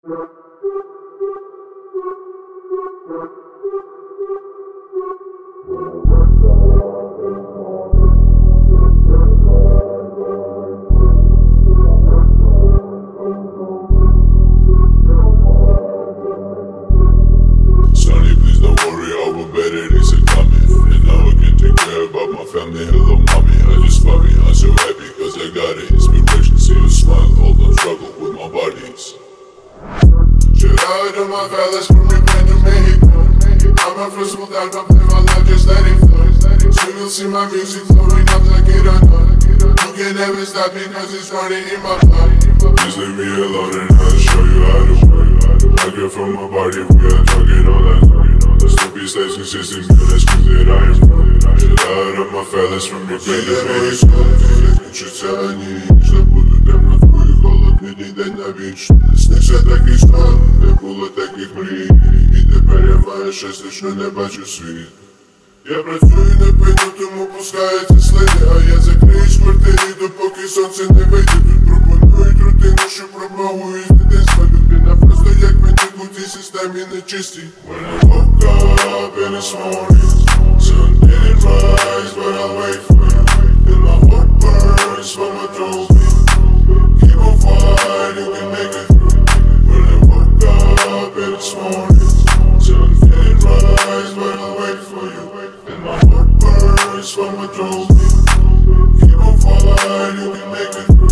Sonny, please don't worry, I will better days are coming. And now I can take care about my family. Hello mommy, I just love me, I'm so happy cause I got it. Inspiration, see you smile, all the struggle with my bodies. Shout out to my fellas from Japan to Mexico. I'm a first world album, live my life, just let it flow. Soon you'll see my music flowing up like it or not. You can never stop me cause it's running in my blood. Just leave me alone and I'll show you how to work. I get from my body, we are talking all that time. The stupid stays consistent, good, that's cause that I am from. Shout out to my fellas from Japan to Mexico. Учиться они, забудут темно твою голод, не день на вічно. Снився такий сон, не було таких мрій. І тепер я маю щастя, що не бачу світ. Я працюю на пеню, тому пускаються слини. А я закриюсь в квартирі, допоки сонце не вийде. Тут пропонують рутину, що промовую з дитинства. Людина просто як мені у цій системі нечистій. When I woke up in this morning, sun didn't rise, but I'll wait for you. Then my heart burns for my trophy. Keep on fighting, you can make it through. When I woke up in this morning, sun didn't rise, but I'll wait for you. And my heart burns for my trophy. Keep on fighting, you can make it through.